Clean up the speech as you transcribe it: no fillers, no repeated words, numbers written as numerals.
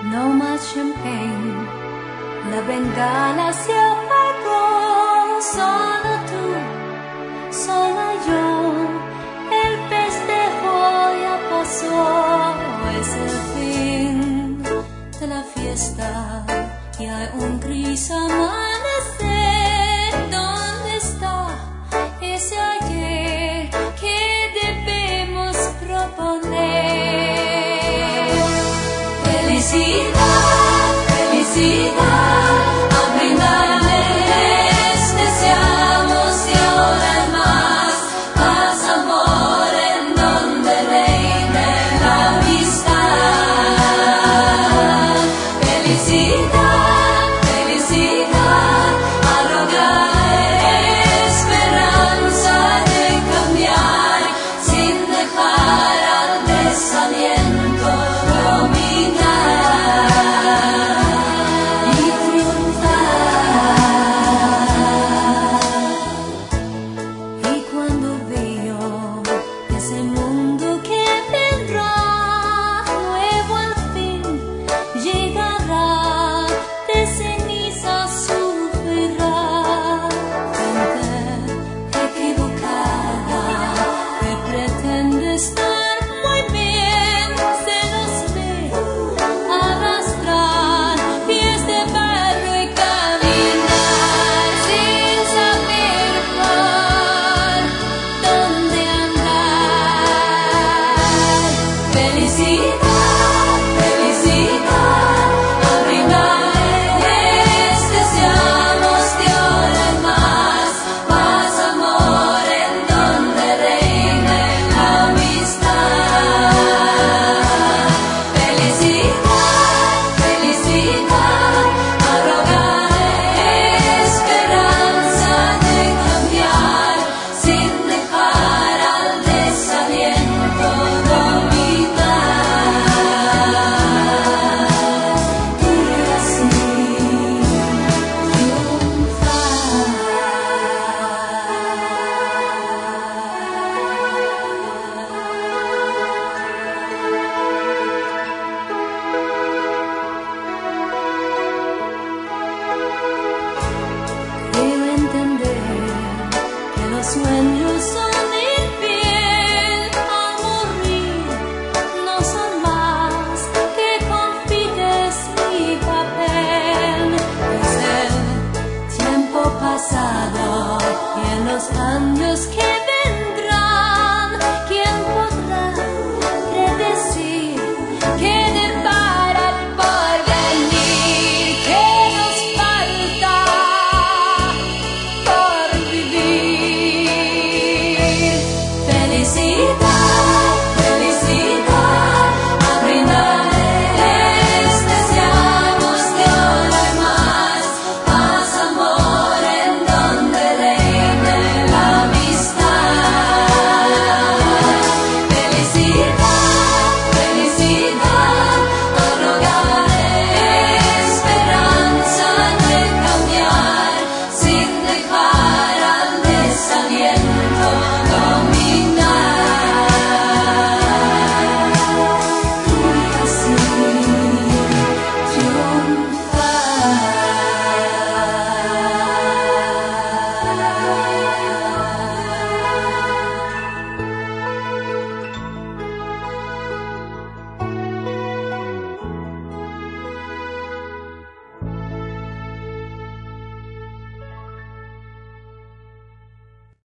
No más champagne, la bengala se apagó. Solo tú, sola yo, el festejo ya pasó. Es el fin de la fiesta y hay un gris amanecer. ¿Dónde está ese ayer que debemos proponer? Felicidad, felicidad, a brindarles deseamos y ahora más, paz, amor en donde reine la amistad. Felicidad, felicidad, a lograr esperanza de cambiar sin dejar al desaliento dominar y triunfar. Y cuando veo ese mundo que vendrá nuevo al fin, llegará de ceniza surgirá. Gente equivocada que pretende estar muy bien, se los ve arrastrar pies de barro y caminar sin saber por dónde andar. Felicidad, felicidad, a brindarles deseamos de ahora en más, paz, amor en donde reine la amistad. Felicidad, felicidad, a rogar esperanza de cambiar sin dejar al desaliento dominar y así Creo entender que los sueños son infiel al morir, no son más que confites y papel. Es el tiempo pasado y en los años que